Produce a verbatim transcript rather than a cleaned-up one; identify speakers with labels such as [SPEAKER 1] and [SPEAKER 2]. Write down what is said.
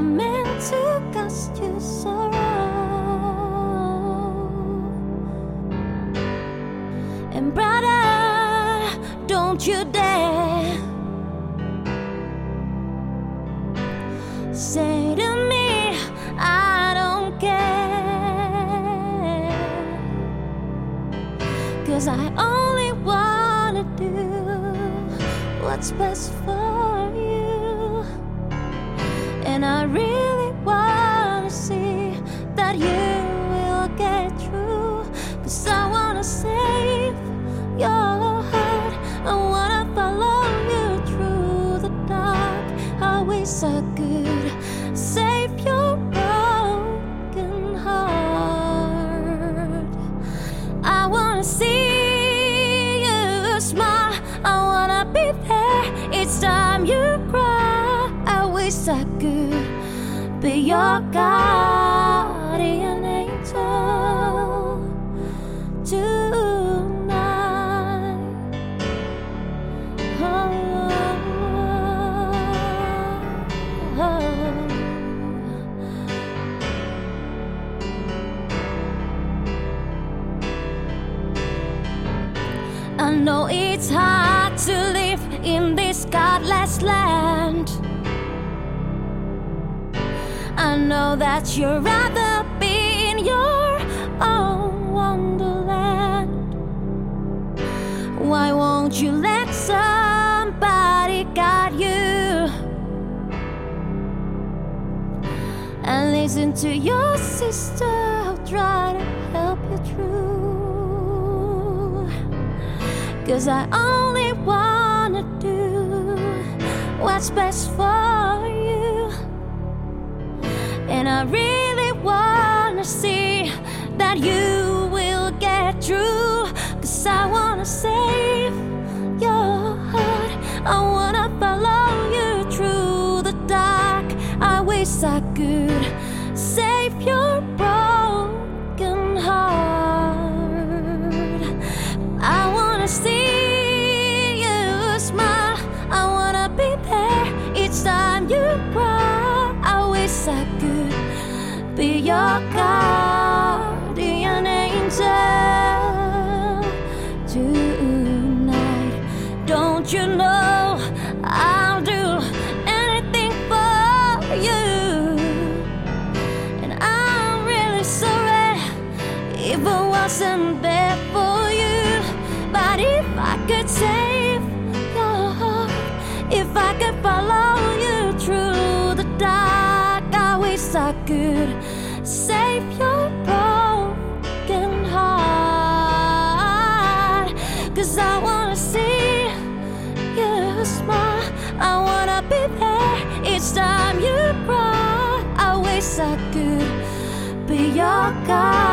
[SPEAKER 1] never meant to cause you sorrow. And brother, don't you dare say to me I don't care, 'cause I only wanna do what's best for you. And I really wanna see that you will get through, 'cause I wanna save your heart. I wanna follow you through the dark highways are good. Save your broken heart. I wanna see you smile. I wanna be there each time you cry. I wish I could be your guardian angel tonight. Oh, oh, oh. I know it's hard to live in this godless land. I know that you'd rather be in your own wonderland. Why won't you let somebody guide you and listen to your sister who'll try to help you through? 'Cause I only wanna do what's best for you. And I really wanna see that you will get through, 'cause I wanna save your heart. I wanna follow you through the dark. I wish I could save your broken heart. I wanna see you smile. I wanna be there each time you cry. I wish I could be your guardian angel tonight. Don't you know I'll do anything for you? And I'm really sorry if I wasn't there for you. But if I could save your heart, if I could follow you through the dark, I wish I could save your broken heart. 'Cause I wanna see you smile. I wanna be there each time you cry. I wish I could be your guide.